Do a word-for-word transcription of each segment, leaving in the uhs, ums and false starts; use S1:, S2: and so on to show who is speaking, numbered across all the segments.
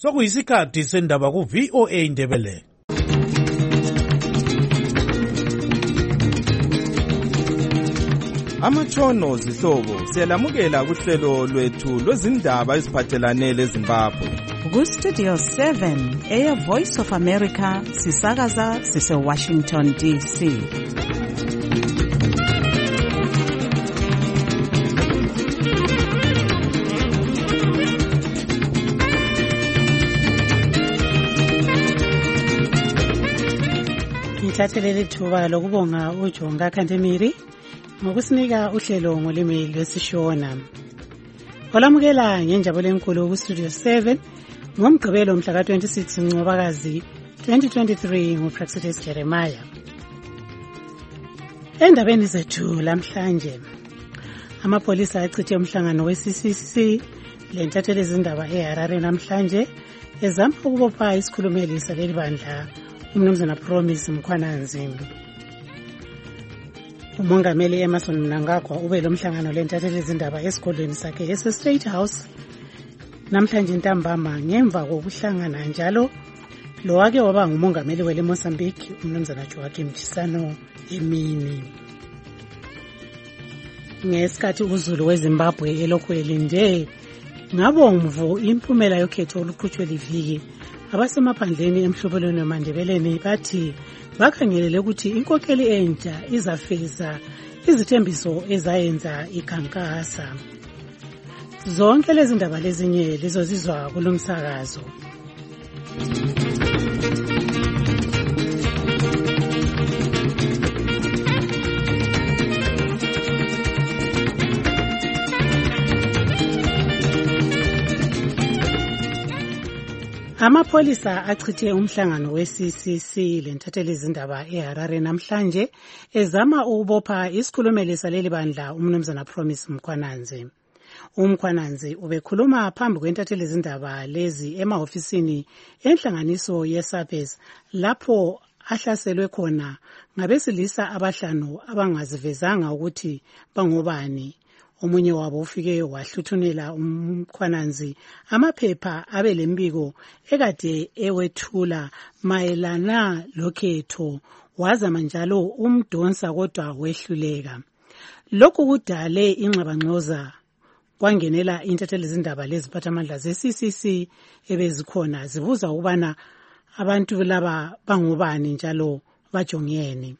S1: Sokuyisikhathi sendaba ku V O A Indebele.
S2: Amatshono zihlobo siyalamukela kuhlelo lwethu lwezindaba eziphathelane leZimbabwe.
S3: Ku Studio seven, Air Voice of America, sisakaza sise Washington D C.
S4: Ngithathelele ithuba lokubonga uJonga Khantemiri ngokusinika uhlelo ngolimi lwesiShona. Olamukela ngenjabulo enkulu ku Studio seven ngomgqibelo mhla ka twenty-six Ncwabakazi twenty twenty-three nguPraxiteles Jeremiah. Endabeni zethu lamhlanje, amapolisa achithe umhlangano we-C C C lentatheli izindaba eHarare namhlanje ezama ukubopha isikhulumeli saleli bandla uMnumzana Promise Mkhwananzi. Umongameli Emmerson Mnangagwa ube lo mhlangano lentatheli izindaba esigodlweni sakhe ese-State House namhlanje ntambama ngemva kokuhlangana njalo lo wake waba ngumongameli wele Mozambique uMnumzana Joaquim Chissano emini. Ngesikhathi uZulu weZimbabwe elokhu elinde ngabomvu impumela yokhetho oluqhutshwe liviki, abasemaphandleni emhlobelweni wamandebeleni bathi bakhangelele ukuthi inkokheli entsha izafeza izithembiso ezayenza ikhankasa. Zonke lezi ndaba lezinye lizozizwa kulomsakazo. Amapolisa achithe umhlangano we-C C C lentatheli izindaba eHarare namhlanje ezama ukubopha isikhulumeli saleli bandla uMnumzana Promise Mkhwananzi. UMkhwananzi ubekhuluma phambi kwentatheli izindaba lezi emahofisini enhlanganiso ye-SAPES lapho ahlaselwe khona ngabesilisa abahlanu abangazivezanga ukuthi bangobani. Omunye wabo ufike wahluthunela uMkhwananzi amaphepha abelembiko ekade ewethula mayelana lokhetho, wazama njalo umdonsa kodwa wehluleka. Lokhu kudale ingxabangxoza kwangenela intatheli izindaba leziphathamandla ze-C C C ebezikhona zibuza ukubana abantu laba bangobani njalo bajongeni.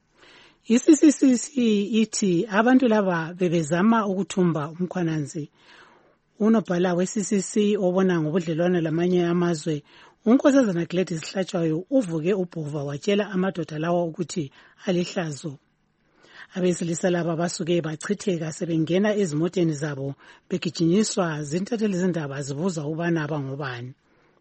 S4: I-C C C ithi abantu laba bebezama ukuthumba uMkhwananzi. Unobhala we-C C C obona ngobudlelwano lamanye amazwe, uNkosazana Gladys Hlatshwayo uvuke ubhuva watshela amadoda lawa ukuthi alihlazo. Abesilisa laba basuke bachitheka sebengena ezimoteni zabo begijinyiswa zintatheli izindaba zibuza ubana abangobani.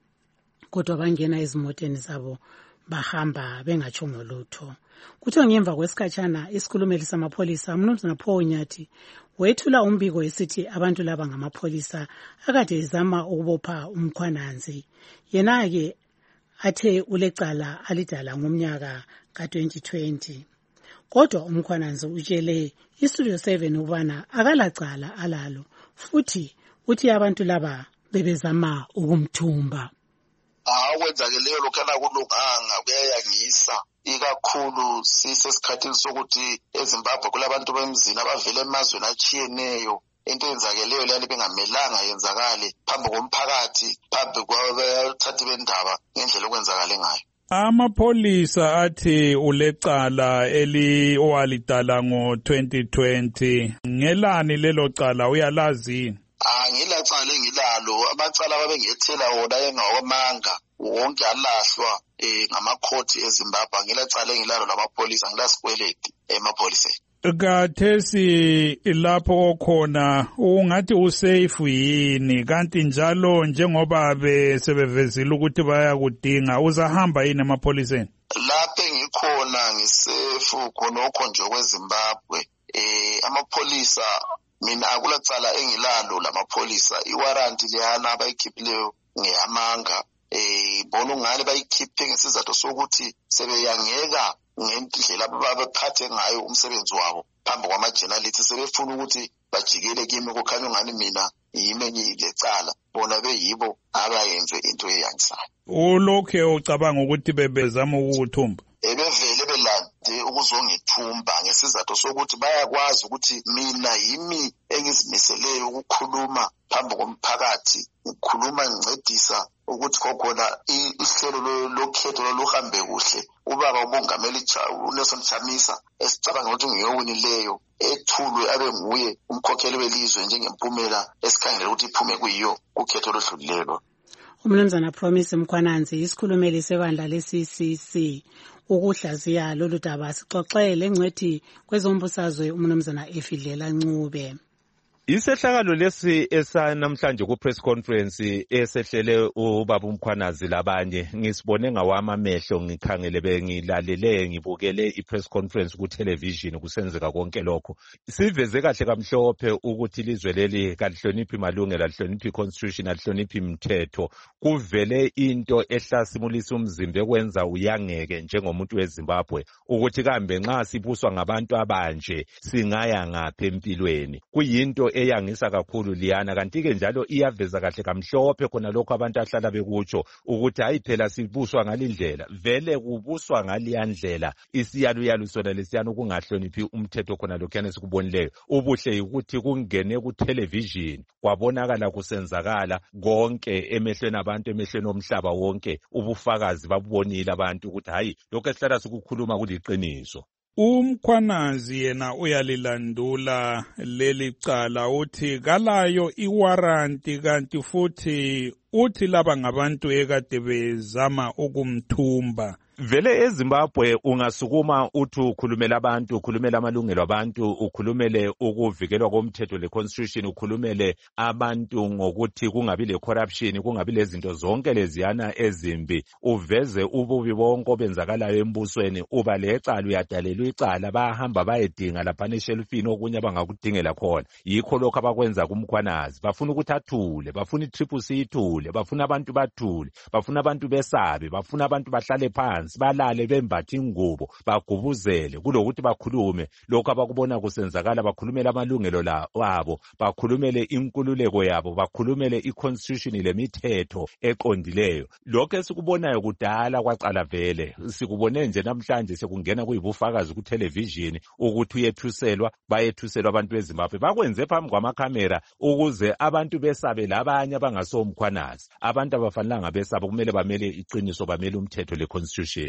S4: Kodwa bangena ezimoteni zabo bahamba bengatshongo lutho. Kuthiwa ngemva kwesikhatshana isikhulumeli samapholisa uMnumzana Paul Nyathi wethula umbiko esithi abantu laba ngamapolisa akade ezama ukubopha uMkhwananzi. Yena-ke athe ulecala alidala ngomnyaka ka twenty twenty. Kodwa uMkhwananzi utshele iStudio seven ubana akalacala alalo futhi uthi abantu laba bebezama ukumthumba.
S5: Akwenzakeleyo lokhana kulunganga kuyayangisa, ikakhulu sisesikhathini sokuthi eZimbabwe kulabantu bemzini abavela emazweni atshiyeneyo. Into eyenzakeleyo leyani bengamelanga yenzakale phambi komphakathi, phambi kwabathathi bendaba ngendlela okwenzakale ngayo.
S6: Amapolisa athi ulecala eli owalidala ngo twenty twenty. Ngelani lelo cala uyalazi?
S5: Ah, ngilacala engilalo, amacala ababengethela wona engawamanga wonke alahlwa eh ngamakhoti eZimbabwe. Ngilacala engilalo lamapolisa, ngilasikweleti emapholiseni.
S6: Kathesi lapho khona ungathi usafe yini, kanti njalo njengoba besebevezile ukuthi bayakudinga uzahamba yini emapholiseni?
S5: Lapho engikhona ngisafe khonokho nje kweZimbabwe. Eh amapolisa mina akulacala engilalo lamapholisa, iwaranti leyana abayikhiphileyo ngeyamanga. Eh bona ungane bayikhiphe ngesizathu sokuthi sebeyangeka ngendlela ababephathe ngayo umsebenzi wabo phambi kwamajenalithi, sebefuna ukuthi bajikele kimi kukhanya ngani mina yimi enye lecala bona beyibo abayenze into eyangisayo.
S6: Ulokhe ucabanga ukuthi bebezama ukuthumba?
S5: Ebevele belande ukuzongithumba ngesizathu sokuthi bayakwazi ukuthi mina yimi engizimiseleyo ukukhuluma phambi komphakathi, ukukhuluma ngincedisa ukuthi kokhona ihlelo lokhetho lohambe kuhle. Ubaba umongameli uNelson Chamisa esicabanga ukuthi ngiyowinileyo ethulwe abe nguye umkhokheli welizwe njengempumela esikhangela ukuthi iphume kuyiyo ukhetho lodlulelo.
S4: Umnumzana Promise Mkhwananzi isikhulumeli sebandla le-C C C ukuhlaziya lolu daba sixoxele engcwethi kwezombusazwe umnumzana Efidlela Ncube.
S7: Isehlakalo lesi esanamhlanje ku press conference esehlele ubaba uMkhwanazi labanye ngisibone ngawama amehlo ngikhangele bengilalele ngibukele i press conference ku television kusenzeka konke lokho. Siveze kahle kamhlophe ukuthi ilizwe leli kalihloniphi malungelo, alihloniphi constitution, alihloniphi imithetho. Kuvele into ehlasimulisa umzimba ekwenza uyangeke njengomuntu weZimbabwe ukuthi kambe nxa sibuswa ngabantu abanje singaya ngaphi empilweni. Kuyinto eyangisa kakhulu liyana, kanti ke njalo iyaveza kahle kamhlophe khona lokho abantu ahlala bekutsho ukuthi hayi phela sibuswa ngalindlela. Vele kubuswa ngaliyandlela isiyaluyalu sona lesiyana ukungahloniphi umthetho khona lokho esikubonileyo. Ubuhle ukuthi kungene ku television kwabonakala kusenzakala konke emehlweni abantu, emehlweni omhlaba wonke, ubufakazi babubonile abantu ukuthi hayi lokho esihlala sikukhuluma kuliqiniso.
S6: UMkhwanazi yena uyalilandula leli cala uthi kalayo iwaranti, kanti futhi uthi laba ngabantu ekade bezama ukumthumba.
S7: Vele eZimbabwe ungasukuma uthi ukhulumela abantu, ukhulumela amalungelo abantu, ukhulumele ukuvikelwa komthetho le constitution, ukhulumele abantu ngokuthi kungabi le corruption, kungabi lezinto zonke leziyana ezimbi, uveze ububi bonke obenzakalayo embusweni, uba lecala uyadalelwa icala bayahamba bayedinga lapha eshelfini okunye abangakudingela khona. Yikho lokho abakwenza kuMkhwanazi, bafuna ukuthi athule, bafuna itriple C ithule, bafuna abantu bathule, bafuna abantu besabe, bafuna abantu bahlale phansi balale bembathe ingubo bagubuzele kulokuthi bakhulume lokho abakubona kusenzakala, bakhulumele amalungelo la wabo, bakhulumele inkululeko yabo, bakhulumele iconstitution lemithetho eqondileyo. Lokho esikubonayo kudala kwaqala vele sikubone nje namhlanje sekungena kuyibufakazi ku television ukuthi uyethuselwa, bayethuselwa abantu beZimbabwe. Bakwenze phambi kwamakhamera ukuze abantu besabe labanye abangasoMkhwanazi. Abantu abafanelanga besabe, kumele bamele iqiniso, bamele umthetho le constitution.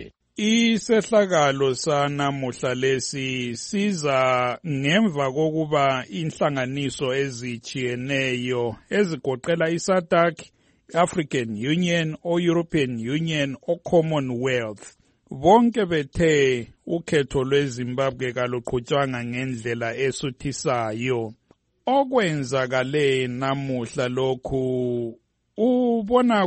S6: Isehlakalo sanamuhla lesi siza ngemva kokuba inhlanganiso ezijiyeneyo ezigoqela iSADC, African Union, o-European Union, o-Commonwealth bonke bethe ukhetho lweZimbabwe kaluqhutshwanga ngendlela esuthisayo. Okwenzakale namuhla lokhu ubona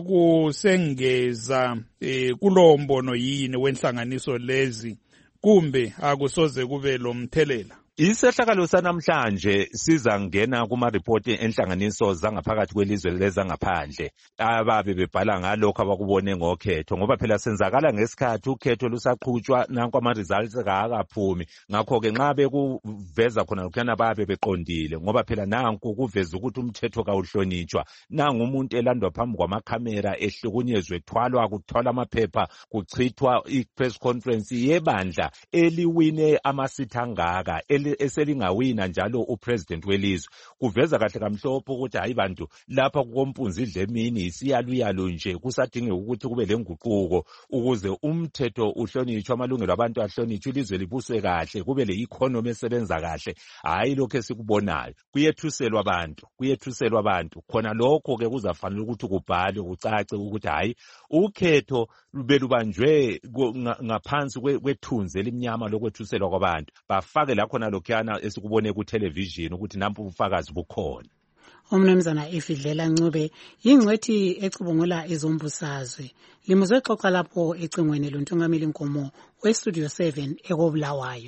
S6: kusengeza eh, kulo mbono yini wenhlanganiso lezi kumbe akusoze kube lo mthelela?
S7: Isehlakalo sanamhlanje siza ngena kuma report enhlanganiso zangaphakathi kwelizwe lezangaphandle ababe bebhala ngalokho abakubone ngokhetho, ngoba phela senzakala ngesikhathi ukhetho lusaqhutshwa nanku ama results akaphumi. Ngakho ke nxa bekuveza khona lokhana babe beqondile, ngoba phela nanku kuveza ukuthi umthetho kawuhlonitshwa. Nangu umuntu elandwa phambi kwamakhamera ehlukunyezwe, thwalwa kuthwala amaphepha, kuchithwa i-press conference yebandla eliwine amasithi angaka eselingawina njalo upresident welizwe. Kuveza kahle kamhlophe ukuthi hayi bantu lapha kukompunzi idlemini isiyaluyalu nje, kusadingeka ukuthi kube lenguquko ukuze umthetho uhlonitshwe, amalungelo abantu ahlonitshwe, ilizwe libuswe kahle, kube le economy esebenza kahle. Hayi lokho esikubonayo kuyethuselwa abantu, kuyethuselwa abantu. Khona lokho ke kuzafanele ukuthi kubhalwe kucace ukuthi hayi ukhetho belubanjwe ngaphansi kwethunzi elimnyama lokwethuselwa kwabantu. Bafake la khona lokhana esikubone ku television ukuthi nampu ubufakazi bukhona.
S4: Umnumzana Efidlela Ncube yingcwethi ecubungula ezombusazwe. Limuzwe xoxa lapho ecingweni lontungameli Nkomo we Studio seven ekobulawayo.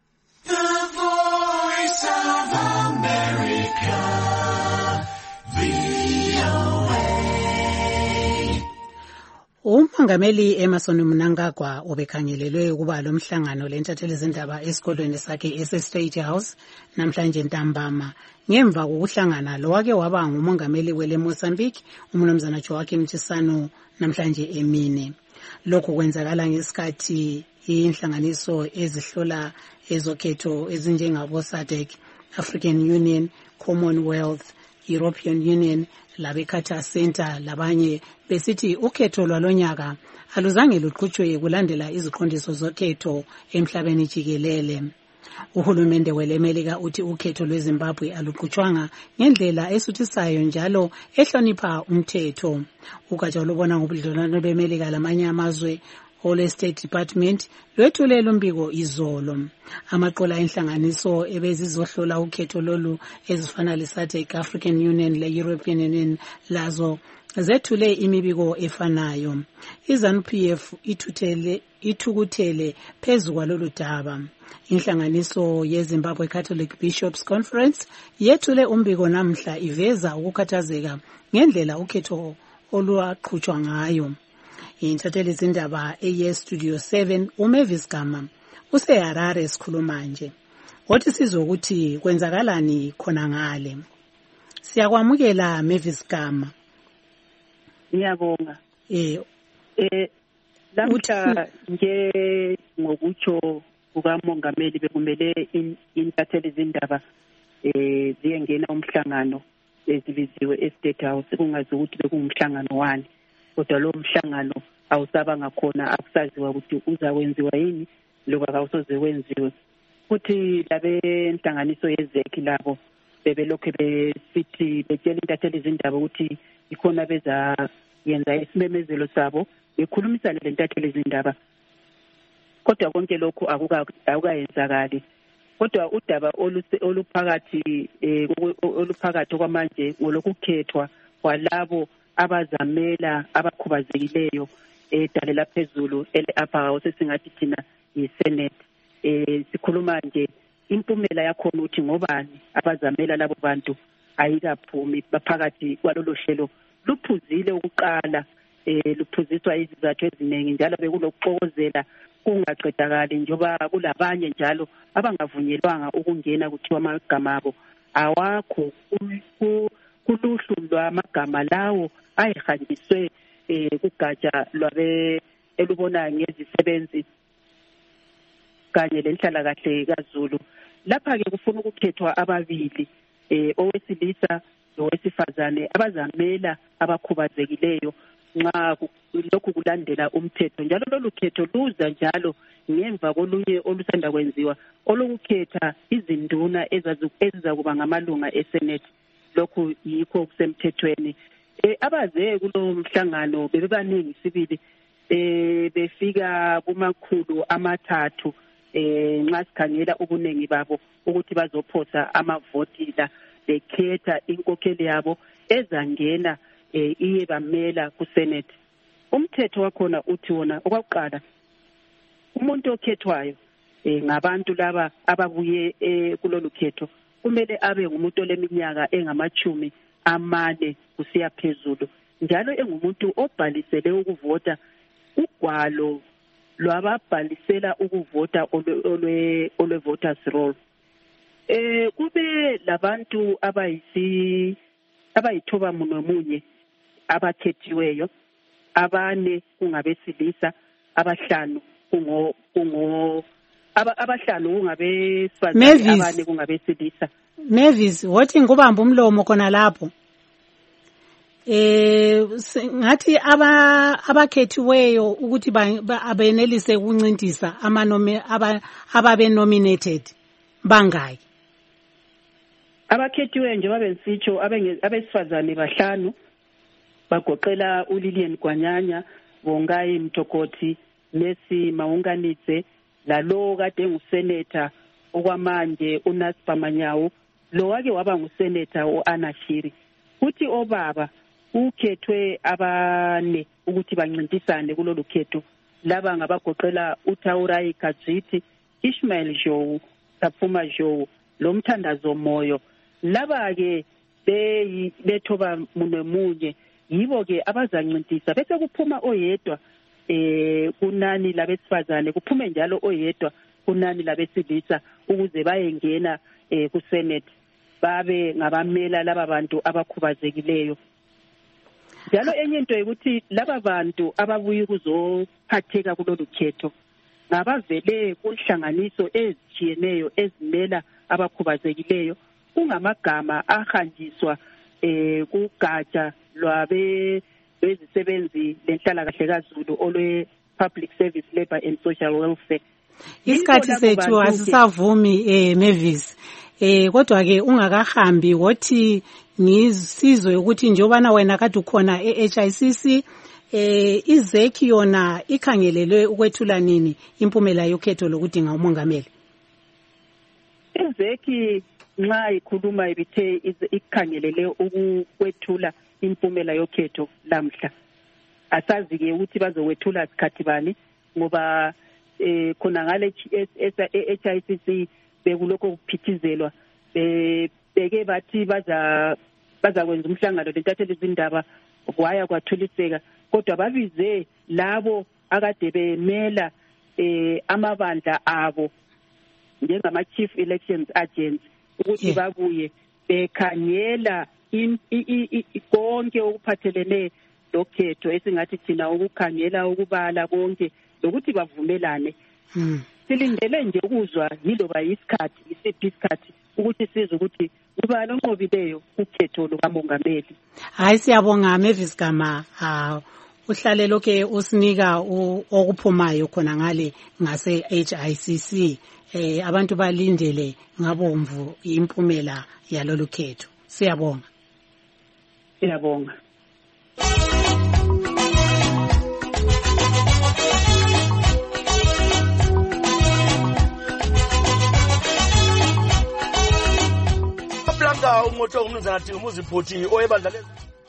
S8: The Voice of America, V O A.
S4: Uma umongameli Emerson Mnangagwa obekhangelelwe ukuba lo mhlangano lentatheli izindaba esikolweni sakhe ese-State House namhlanje ntambama ngemva kokuhlangana lo wake waba ngumongameli wele Mozambique umnumzana Joaquim Chissano namhlanje emini. Lokhu kwenzakala ngesikhathi inhlanganiso ezihlola ezokhetho ezinjengabo S A D C, African Union, Commonwealth, European Union, labe Carter Center labanye besithi ukhetho lwalonyaka aluzange luqhutshwe kulandela iziqondiso zokhetho emhlabeni jikelele. Uhulumende welemelika uthi ukhetho lweZimbabwe aluqhutshwanga ngendlela esuthisayo njalo ehlonipha umthetho. Ugatsha olubona ngobudlelwano bemelika lamanye amazwe ole State Department lwethule lombiko izolo. Amaqola enhlanganiso ebezizohlola ukhetho lolu ezifana le S A D C, African Union le European Union lazo zethule imibiko efanayo. iZANU P F ithuthele ithukuthele phezu kwalolu daba. Inhlanganiso yeZimbabwe Catholic Bishops Conference yethule umbiko namhla iveza ukukhathazeka ngendlela ukhetho olwaqhutshwa ngayo. Intatheli izindaba eye Studio seven uMavis Gama useHarare esikhuluma nje. Wathi sizokuthi kwenzakalani khona ngale. Siyakwamukela Mavis Gama.
S9: Ngiyabonga.
S4: Eh
S9: eh lamhla nje ngokutsho kukamongameli bekumele intatheli izindaba eh ziyengena umhlangano ezibiziwe eState House kungazi ukuthi bekungumhlangano wani. Kodwa lo mhlangano awusaba ngakhona akusaziwa ukuthi uzawenziwa yini lokho akawusoze wenziwe. Futhi labe inhlanganiso yezekhi labo bebelokho besithi betshela intatheli izindaba ukuthi ikhona beza yenza isimemezelo sabo bekhulumisana lentatheli izindaba. Kodwa konke lokho akuka akuyenzakali. Kodwa udaba oluphakathi oluphakathi kwamanje ngolokukhethwa kwalabo abazamela abakhubazekileyo edalela phezulu ele-upper house esingathi thina yi-Senate. Eh sikhuluma nje impumela yakhona uthi ngobani abazamela labo bantu ayikaphumi baphakathi kwalolo hlelo luphuzile ukuqala eh luphuziswa izizathu eziningi njalo bekulokuxokozela kungaqedakali njoba kulabanye njalo abangavunyelwanga ukungena kuthiwa amagama abo awakho kuluhlu lwamagama lawo ayihanjiswe eh kugatsha lwabe elubona ngezisebenzi kanye lenhlala kahle kaZulu. Lapha ke kufuna ukukhethwa ababili eh owesilisa nowesifazane abazamela abakhubazekileyo nxa lokhu kulandela umthetho njalo lolu khetho luza njalo ngemva kolunye olusanda kwenziwa olukukhetha izinduna ezizakuba ngamalunga eSenate. Lokhu yikho kusemthethweni. Eh abaze kulo mhlangano bebebaningi sibili eh befika kumakhulu amathathu eh nxa sikhangela ubunengi babo ukuthi bazophosa amavoti la bekhetha inkokheli yabo ezangena eh iye bamela kuSenate. Umthetho wakhona uthi wona okwakuqala umuntu okhethwayo eh ngabantu laba ababuye eh kulolu khetho kumele abe ngumuntu oleminyaka engamachumi amane kusiya phezulu njalo engumuntu obhalisele ukuvota ugwalo lwababhalisela ukuvota olwe olwe voters roll. Eh kube labantu abayisi abayithoba munomunye abakhethiweyo abane kungabesilisa abahlanu kungo kungo abahlanu kungabesifazane abane kungabesilisa.
S4: Mavis wathi ngubamba umlomo khona lapho. Eh ngathi aba abakhethiweyo ukuthi abenelise ukuncintisa amanome ababe nominated bangaki.
S9: Abakhethiweyo nje babensitsho abesifazane bahlanu bagoqela uLillian Gwanyanya, Bongayi Mtokoti, Messi Maunganidze, lalo kade ngusenator okwamanje uNaspa Manyawu, lo wake waba ngusenator uAnashiri. Kuthi obaba ukhethwe abane ukuthi bancintisane kulolu khetho laba ngabagoqela uTaurai Kajiti, Ishmael Jowu, Taphuma Jowu, lo Mthandazo Moyo. Laba ke bethoba munemunye yibo ke abazancintisa bese kuphuma oyedwa eh kunani labesifazane kuphume njalo oyedwa kunani labesilisa ukuze bayengena eh ku Senate babe ngabamela laba bantu abakhubazekileyo. Njalo enye into ukuthi laba bantu ababuye ukuzophatheka kulolu khetho ngabavele kunhlanganiso ezitshiyeneyo ezimela abakhubazekileyo kungamagama ahanjiswa eh kugatsha lwabe bezisebenzi lenhlala kahle kaZulu olwe Public Service Labour and Social Welfare.
S4: Isikhathi sethu asisavumi eh Mavis eh kodwa ke ungakahambi wothi ngizizwe ukuthi njobana wena kade ukhona e-H I C C eh izeki yona ikhangelelwe ukwethula nini impumela yokhetho lokudinga umongameli.
S9: Izeki nxa ikhuluma ibithe ikhangelele ukwethula impumela yokhetho lamhla. Asazi ke ukuthi bazowethula sikhathi bani ngoba eh khona ngale H I C C bekuloko kuphithizelwa eh beke bathi baza bazakwenza umhlangano lentatheli izindaba kwaya kwathuliseka kodwa babize labo akade bemela eh amabandla abo njengama chief elections agents ukuthi babuye bekhanyela konke okuphathelene lokhetho esingathi thina ukukhangela ukubala konke lokuthi bavumelane.
S4: Mm.
S9: Silindele nje ukuzwa yiloba isikhathi isiphi isikhathi ukuthi size ukuthi ubani onqobileyo ukhetho lukamongameli.
S4: Hayi siyabonga Mavis Gama ah uhlale lokho usinika okuphumayo khona ngale ngase H I C C eh abantu balindele ngabomvu impumela yalolu khetho. Siyabonga.
S9: Siyabonga.
S10: Umotho umnumzana Ding Muziphuthi oyebandla lezi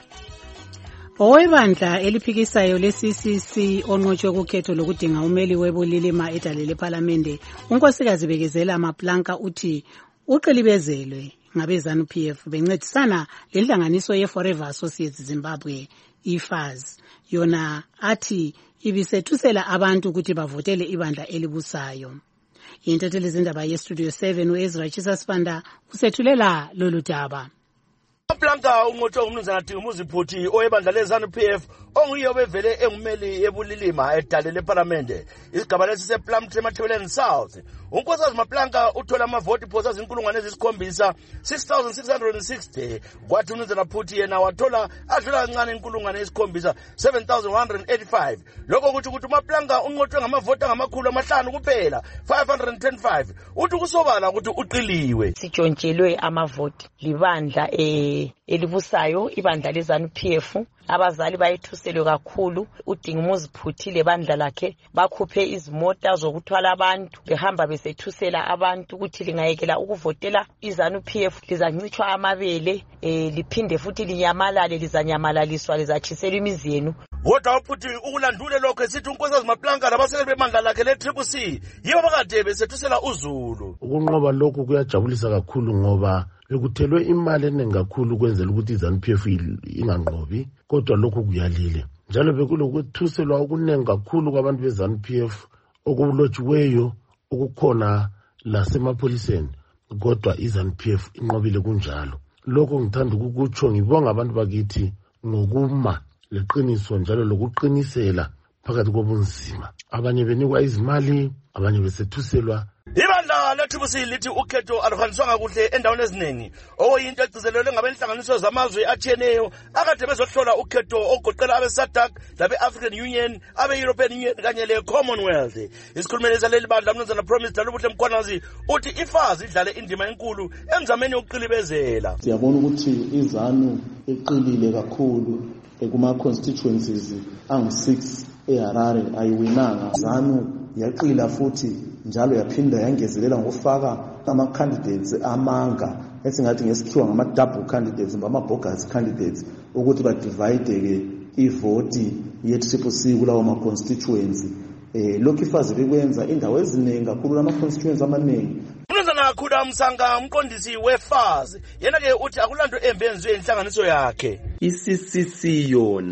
S4: Owebandla eliphikisayo le-C C C onqotshwe kukhetho lokudinga umeli webulilima edale leParlamente unkosikazi Bekezela Maplanka uthi uqilibezelwe ngabe ZANU P F bencedisana lenhlanganiso ye-Forever Associates Zimbabwe I F A Z yona athi ibisethusela abantu ukuthi bavotele ibandla elibusayo. Intatheli zindaba ye-Studio seven uEzra Chisasifanda usethulela lolu daba.
S10: Maplanka umotho umnumzana Ding Muziphuthi oyebandla leZANU P F onguye obevele engumeli yebulilima edale leParlamente isigaba lesi sePlumtree Mathebeleni South. Unkosazi Maplanka uthola amavoti phosa izinkulungwane ezisikhombisa six thousand six hundred sixty kwathi umnumzana Phuthi yena wathola adlula kancane inkulungwane ezisikhombisa seven thousand one hundred eighty-five. Lokho ukuthi ukuthi uMaplanka unqotshwe ngamavoti angamakhulu amahlanu kuphela five hundred twenty-five. Uthi kusobala ukuthi uqiliwe.
S11: Sitshontshelwe amavoti libandla eh elibusayo ibandla leZANU P F abazali bayithuselwe kakhulu uDing Muziphuthi lebandla lakhe bakhuphe izimota zokuthwala abantu behamba besethusela abantu ukuthi lingayekela ukuvotela iZANU P F lizancitshwa amabele eh liphinde futhi linyamalale lizanyamalaliswa lizachisela imizi yenu.
S10: Kodwa uPhuthi ukulandule lokho esithi unkosazi Maplanka labasekeli bemandla lakhe le-Triple C yibo bakade besethusela uZulu.
S12: Ukunqoba lokho kuyajabulisa kakhulu ngoba bekuthelwe imali eningi kakhulu ukwenzela ukuthi iZANU P F inganqobi kodwa lokho kuyalile njalo bekulokuthuselwa okuningi kakhulu kwabantu beZANU P F okulotshiweyo okukhona lasemapholiseni kodwa iZANU P F inqobile kunjalo. Lokho ngithanda ukukutsho ngibonga abantu bakithi ngokuma leqiniso njalo lokuqinisela phakathi kobunzima. Abanye benikwa izimali abanye besethuselwa.
S10: Ibandla le-Triple C lithi ukhetho aluhanjiswanga kuhle endaweni eziningi okuyinto egcizelelwe ngabenhlanganiso zamazwe atshiyeneyo akade bezohlola ukhetho ogoqela abe-SADC labe-African Union abe-European Union kanye le-Commonwealth. Isikhulumeli saleli bandla umnumzana Promise Dalubuhle Mkhwanazi uthi I F A Z idlale indima enkulu emzameni yokuqilibezela.
S13: Siyabona ukuthi iZANU iqilile kakhulu kuma-constituencies angu-six eHarare ayiwinanga. ZANU yaqila futhi njalo yaphinda yangezelela ngokufaka ama-candidates amanga esingathi ngesikhiwa ngama-double candidates ngama-bogus candidates ukuthi badivide-ke ivoti ye-Triple C kulawo ma-constituency. Eh, lokhu I F A Z bekwenza indawo eziningi kakhulu lama-constituency amaningi.
S10: Umnumzana Khula Msanga umqondisi we-F A Z yena-ke uthi akulanto embi enziwe inhlanganiso yakhe.
S14: I-C C C yona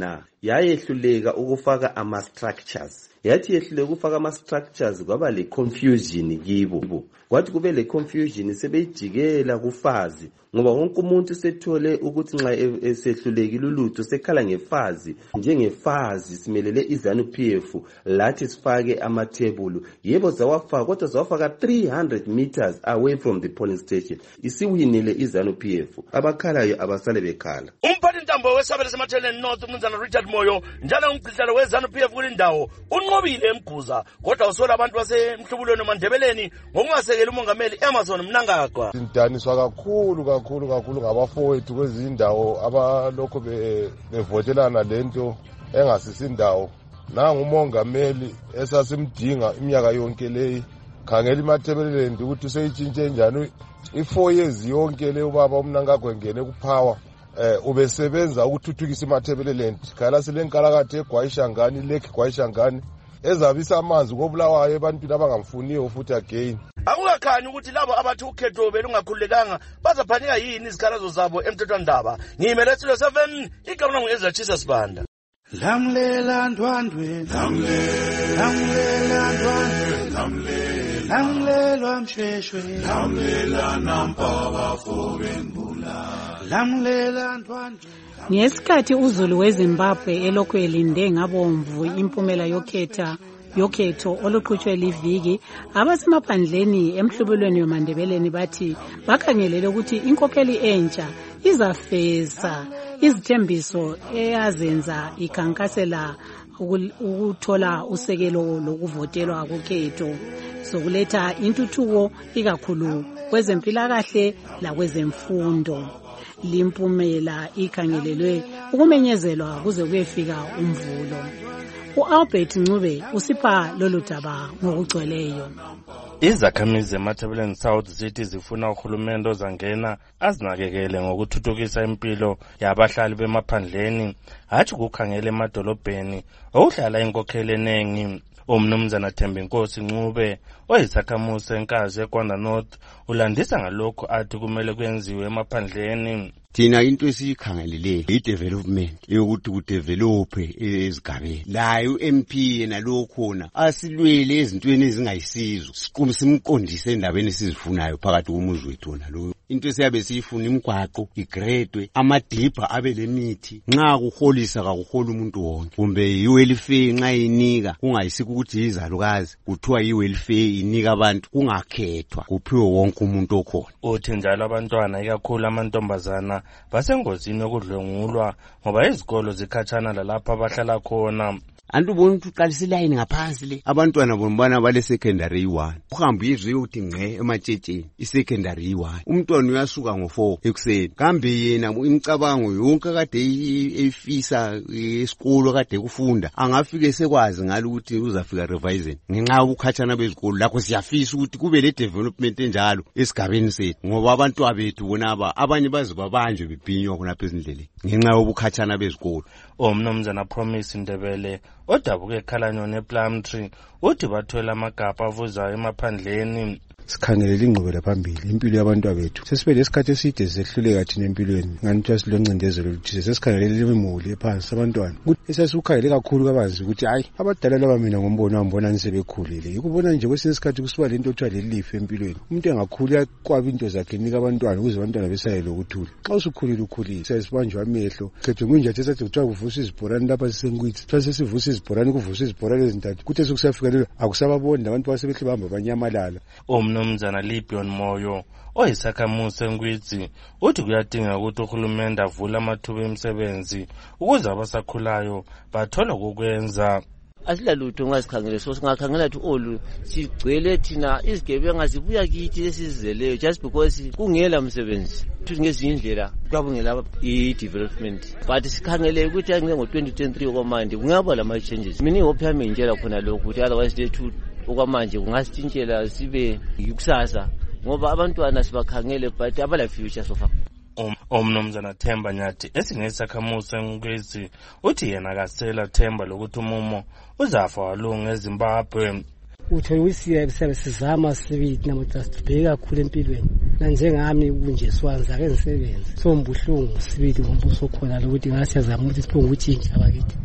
S14: yayehluleka ukufaka ama-structures. Yathi yehluleka ukufaka ama-structures kwaba le confusion kibo. Kwathi kube le confusion sebeyijikela kufazi ngoba wonke umuntu sethole ukuthi nxa esehlulekile ulutho sekhala ngefazi njengefazi simelele iZANU P F lathi sifake amathebulu. Yebo zawafaka kodwa zawafaka three hundred meters away from the polling station. Isiwinile iZANU P F. Abakhalayo abasale bekhala.
S10: Umphathi ntambo wesabelo seMatheleni North uMnumzana Richard Moyo njalo umgqidlalo weZANU P F kule ndawo unqobile eMguza kodwa usola abantu basemhlubulweni noMandebeleni ngokungasekela umongameli Emmerson Mnangagwa.
S15: Sindaniswa kakhulu kakhulu kakhulu ngabafowethu kwezindawo abalokho bevotelana lento engasisi indawo. Nanga umongameli esasimdinga iminyaka yonke leyi khangela iMathebeleni ukuthi seyitshintshe njani i-four years yonke le ubaba uMnangagwa engene kupower. Eh ubesebenza ukuthuthukisa iMathebeleni khala silenkalakathe eGwayishangani lake Gwayishangani ezabisa amanzi kobulawayo ebantwini abangamfuniyo futhi again.
S10: Akukakhanyi ukuthi labo abathi ukhetho belungakhululekanga bazaphanika yini izikhalazo zabo emthethwandaba. Ngiyimele Studio seven igama nguEzra Jesus Banda.
S1: Lamlela ndwandwe lamlela lamlela ndwandwe lamlela lamlela msheshwe lamlela nampaba fobengula lamlela ndwandwe.
S4: Ngesikhathi uZulu weZimbabwe elokhu elinde ngabomvu impumela yokhetha yokhetho oluqhutshwe liviki, abasemaphandleni emhlubulweni yoMandebeleni bathi bakhangelele ukuthi inkokheli entsha izafeza izithembiso eyazenza ikhankasela ukuthola usekelo lokuvotelwa kokhetho sokuletha intuthuko ikakhulu kwezempilakahle lakwezemfundo. Limpumela ikhangelelwe ukumenyezelwa kuze kuyefika umvulo. U-Albert Ncube usipha lolu daba ngokugcweleyo.
S16: Izakhamizi zeMathebeleni South City zifuna uhulumende ozangena azinakekele ngokuthuthukisa impilo yabahlali bemaphandleni hatshi ukukhangela emadolobheni okuhlala inkokheli eningi. Umnumzana Thembinkosi Ncube oyisakhamuzi senkazi eGwanda North ulandisa ngalokho athi kumele kwenziwe emaphandleni.
S17: Thina into esiyikhangelele i-development yokuthi kudevelophe ezigabeni layo u-M P yena lo khona asilwele ezintweni ezingayisizo siqume simqondise endabeni esizifunayo phakathi komuzi wethu wona lo. Into esiyabe siyifuna imigwaqo igredwe amadipha abe lemithi nxa kuholisa kakuhola umuntu wonke kumbe i-welfare nxa inika kungayisika ukuthi izalukazi kuthiwa i-welfare inika abantu kungakhethwa kuphiwe wonke umuntu okhona.
S16: Uthi njalo abantwana ikakhulu amantombazana basengozini yokudlwengulwa ngoba izikolo zikhatshana lalapha abahlala khona.
S17: Antu bona uqalisa iline ngaphansi le abantwana bombana bale secondary one uhamba izwe uthi ngqe ematshetshe i-secondary one umntwana uyasuka ngo four ekuseni kambe yena imicabango yonke kade efisa esikolo kade kufunda angafike sekwazi ngalo ukuthi uzafika revising ngenxa ukukhatshana bezikolo lakho siyafisa ukuthi kube le development enjalo esigabeni sethu ngoba abantu abethu bona aba abanye bazibabanjwe bebhinywa khona phezulu endleleni ngenxa yokukhatshana bezikolo.
S16: Omnumzana Promise Ndebele odabuke ekhalanyoni ePlumtree uthi bathola amagabha avuzayo emaphandleni.
S18: Sikhangelela ingqubela phambili impilo yabantu abethu sesibe lesikhathi eside sisehluleka thina empilweni ngani ukuthi siloncindezelo luthi sesikhangelela imuli ephansi abantwana ukuthi esasukhangelele kakhulu kabanzi ukuthi hayi abadala laba mina ngombono wambona nisebekhulile ukubona nje kwesinye isikhathi kusiba lento okuthiwa lelife empilweni umuntu engakhula kwaba into zakhe nika abantwana ukuze abantwana besayele ukuthula xa usukhulile ukhulile sesibanjwa amehlo khethwe ngunjathi esathi kuthiwa kuvusa izibhorane lapha sisenkwitsi xa sesivusa izibhorane kuvusa izibhorane ezintathu kuthi sekusafika lelo akusababoni abantu basebehle bahamba banyamalala.
S16: Umnumzana Libion Moyo oyisakhamuzi senkwitsi uthi kuyadinga ukuthi uhulumende avule amathuba emisebenzi ukuze abasakhulayo bathola ukwenza.
S19: Asilalutho ngasikhangele so singakhangela ukuthi olu sigcwele thina izigebenga zibuya kithi esizeleyo just because kungela umsebenzi futhi ngezinye indlela kwabungela i-development but sikhangele ukuthi ngo twenty twenty-three okwamanje kungaba lama changes mina ihope yami ngitshela khona lokho ukuthi otherwise lethu okwamanje kungasitshintshela sibe yikusasa ngoba abantwana sibakhangele but abala future so far.
S16: Omnumzana Themba Nyathi esingesakhamuzi senkwitsi uthi yena akasela themba lokuthi umumo uzafa walunga eZimbabwe.
S20: Uthe uyisiya siyabe sizama sibithi namuhla sibheka kakhulu empilweni nanjengami kunje swanza ke ngisebenza so mbuhlungu sibithi ngombuso khona lokuthi ngasiyazama ukuthi siphunga utshintsha bakithi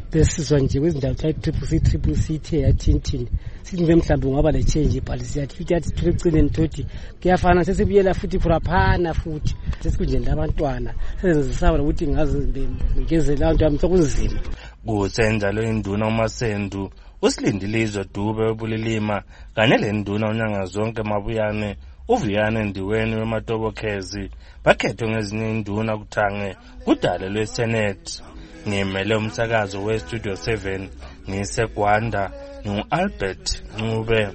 S20: besizwa nje kwezindawo triple C triple C ithe yathintini sithi nje mhlawumbe ngaba le change ibhalisi yathi futhi yathi thule ekucineni thothi kuyafana sesibuyela futhi khuraphana futhi sesikunje labantwana senzisaba ukuthi ngazi ngezela abantu amthokunzima
S16: kusenjalo induna uMasendu usilindile izwe Dube webulilima kanye le nduna unyanga zonke Mabuyane uVuyane Ndiweni weMatobokhezi bakhethwe ngezinye induna kuthange kudale lweSenate. Ngimele umsakazo weStudio seven ngiseGwanda ngu-Albert Ncube.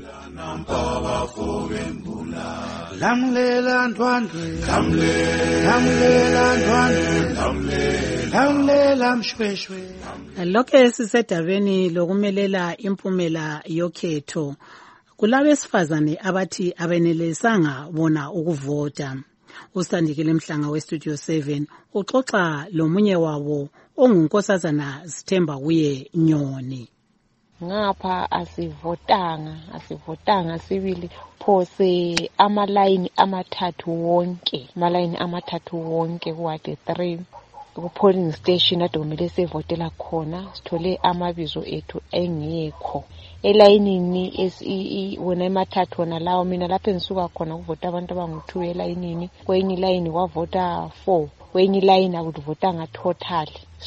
S1: Lamlela Ndwandwe, lamlela Ndwandwe, lamlela Mshweshwe.
S4: Lokho sisedabeni lokumelela impumela yokhetho. Kulabesifazane abathi abenelisanga bona ukuvota. Usandikile Mhlanga weStudio seven uxoxa lomunye wabo ongunkosazana Sithemba kuye Nyoni.
S21: Ngapha asivotanga asivotanga sibili phose amalayini amathathu wonke amalayini amathathu wonke kuwade three ku polling station adomele sevotela khona sithole amabizo ethu engekho elayinini esi wona emathathu wona lawo mina lapho engisuka khona kuvota abantu abangu two elayinini kwenye line kwavota four kwenye line akuvotanga total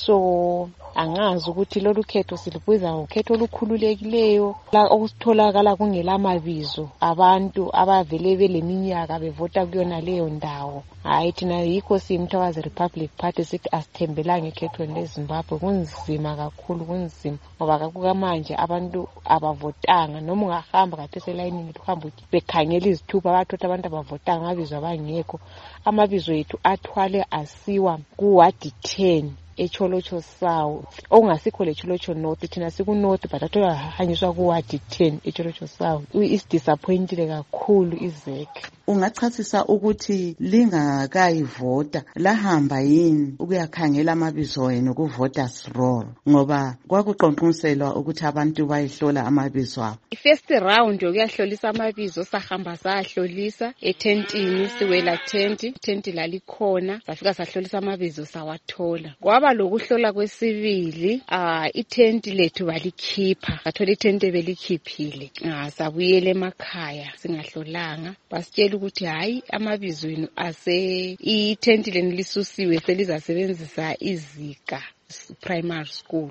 S21: so angazi ukuthi lolu khetho silibuza ukhetho olukhululekileyo la okusitholakala kungela amabizo abantu abavele beleminyaka bevota kuyona leyo ndawo hayi thina yikho simthokazi Republic Party sithi asithembelanga ekhetho leZimbabwe kunzima kakhulu kunzima ngoba kakuka manje abantu abavotanga noma ungahamba kade selayinini uhamba uthi bekhangela izithupha bathola abantu abavotanga amabizo abangekho amabizo ethu athwale asiwa ku ward ten eCholocho South ongasikho leCholocho North thina siku North but athola hanyiswa ku ward ten eCholocho South is disappointed kakhulu izeke.
S3: Ungachasisa ukuthi lingakayivota lahamba yini ukuyakhangela amabizo enu ku voters roll ngoba kwakuqonqonselwa ukuthi abantu bayihlola amabizo abo.
S21: First round yokuyahlolisa amabizo sahamba sahlolisa etentini siwela tenti tenti lalikhona safika sahlolisa amabizo sawathola kwaba lokuhlola kwesibili ah itenti lethu balikhipha bathola itenti belikhiphile ah sabuyele emakhaya singahlolanga basitshela ukuthi hayi amabizo enu ase itenti lenu lisusiwe selizasebenzisa izika primary school.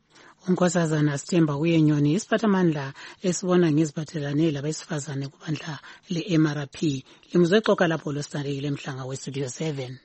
S4: Unkosazana Sithemba kuye Nyoni isiphathamandla esibona ngeziphathelane labesifazane kubandla le-M R P limuzexoka lapho losithandekile Mhlanga weStudio seven.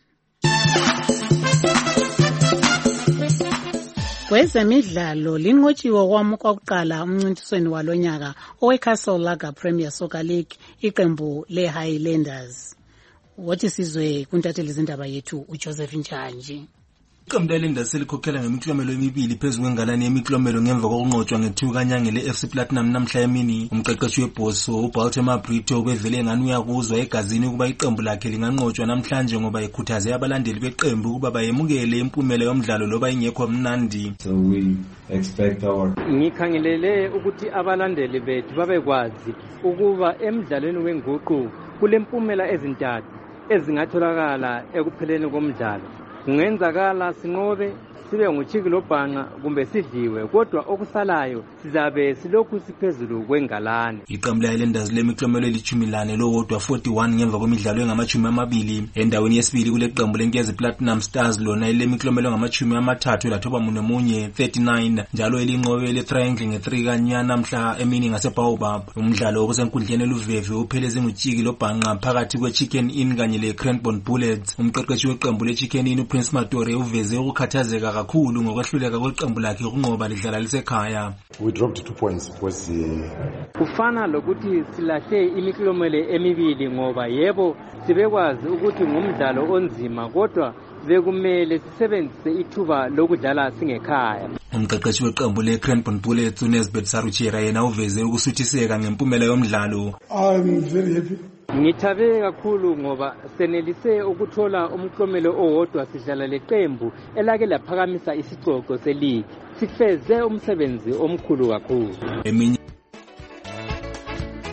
S4: Kwezemidlalo linqotshiwe kwamuka kuqala umncintisweni walonyaka oweCastle Lager Premier Soccer League iqembu leHighlanders. Wathi sizwe kuntatheli izindaba yethu uJoseph Njanji.
S22: Iqembu leHighlanders selikhokhela ngemiklomelo emibili phezulu kwengalane yemiklomelo ngemva kokunqotshwa ngethu kanyanga le-F C Platinum namhla emini. Umqeqeshi webhoso uBaltimore Brito ubevele ngani uyakuzwa egazini ukuba iqembu lakhe linganqotshwa namhlanje ngoba ekhuthaze abalandeli beqembu ukuba bayemukele impumela yomdlalo loba ingekho mnandi.
S23: So we expect our
S24: ngikhangelele ukuthi abalandeli bethu babekwazi ukuba emidlalweni wenguqu kulempumela ezintathu ezingatholakala ekupheleni komdlalo. Kungenzakala sinqobe sibe nguchiki lobhanqa kumbe sidliwe kodwa okusalayo sizabe silokhu siphezulu kwengalane.
S22: Iqembu leHighlanders lemiklomelo elithumi lane lowodwa forty-one ngemva kwemidlalo engamachumi amabili. Endaweni yesibili kule qembu lenkezi Platinum Stars lona lemiklomelo ngamachumi amathathu lathoba munye munye thirty-nine njalo elinqobe le-triangle nge-three kanyana mhla emini ngaseBaobab. Umdlalo okusenkundleni eluveve upheleze nguchiki lobhanqa phakathi kweChicken Inn kanye leCranbourne Bullets. Umqeqeshi weqembu leChicken Inn uPrince Matore uveze ukukhathazeka kakhulu ngokwehluleka kweqembu lakhe ukunqoba lidlala lisekhaya.
S23: We dropped two points because the
S24: kufana lokuthi silahle imiklomelo emibili ngoba yebo sibekwazi ukuthi ngumdlalo onzima kodwa bekumele sisebenzise ithuba lokudlala singekhaya.
S22: Umqeqeshi weqembu leCranbourne Bullets uNesbeth Saruchera yena uveze ukusuthiseka ngempumela yomdlalo.
S23: I'm very happy.
S24: Ngithabe kakhulu ngoba senelise ukuthola umklomelo owodwa sidlala leqembu elake laphakamisa isixoxo seligi sifeze umsebenzi omkhulu kakhulu.
S22: Eminye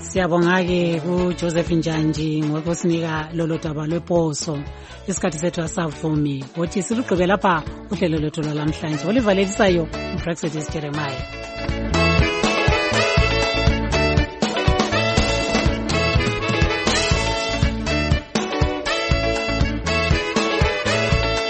S4: Siyabonga-ke kuJoseph Njanji ngokusinika lolo daba lweposo. Isikhathi sethu asavumi. Wothi silugqibe lapha uhlelo lwethu lwalamhlanje. Olivalelisayo uBrexit Jeremiah.